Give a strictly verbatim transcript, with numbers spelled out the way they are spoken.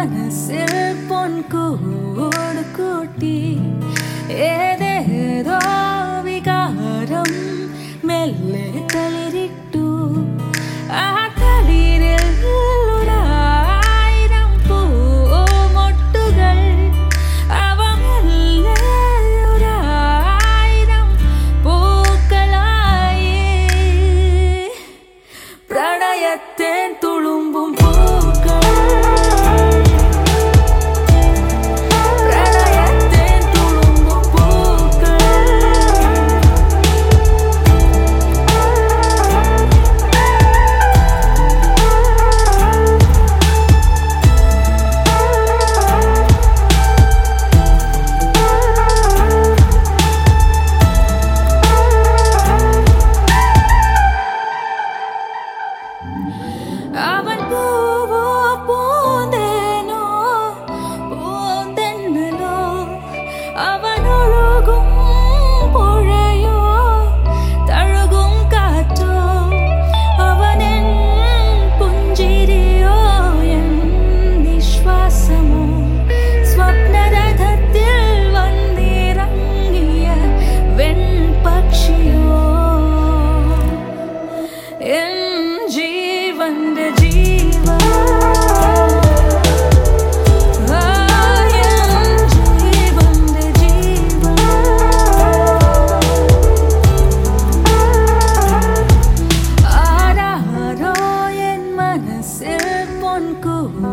മനസ്സിൽ പൊൻകൂട് കൂട്ടി ഏതേതോ വികാരം മെല്ലെ തളിരിട്ടു. ആ തളിരിൽ ഒരായിരം പൂമൊട്ടുകൾ അവ മെല്ലെ ഒരായിരം പൂക്കളായി പ്രണയത്തേൻ തുളുമ്പും പൂക്കൾ അവൻ പൂവോ പൂന്തേനോ പൂന്തെന്നലോ അവനൊഴുകും പുഴയോ തഴുകും കാറ്റോ അവനെൻ പുഞ്ചിരിയോ എൻ നിശ്വാസമോ സ്വപ്നരഥത്തിൽ വന്നിറങ്ങിയ വെൺപക്ഷിയോ എൻ ജീവന്റെ ജീവൻ ജീവന്റെ ജീവൻ ആരാരോ എൻ മനസ്സിൽ പൊൻകൂട്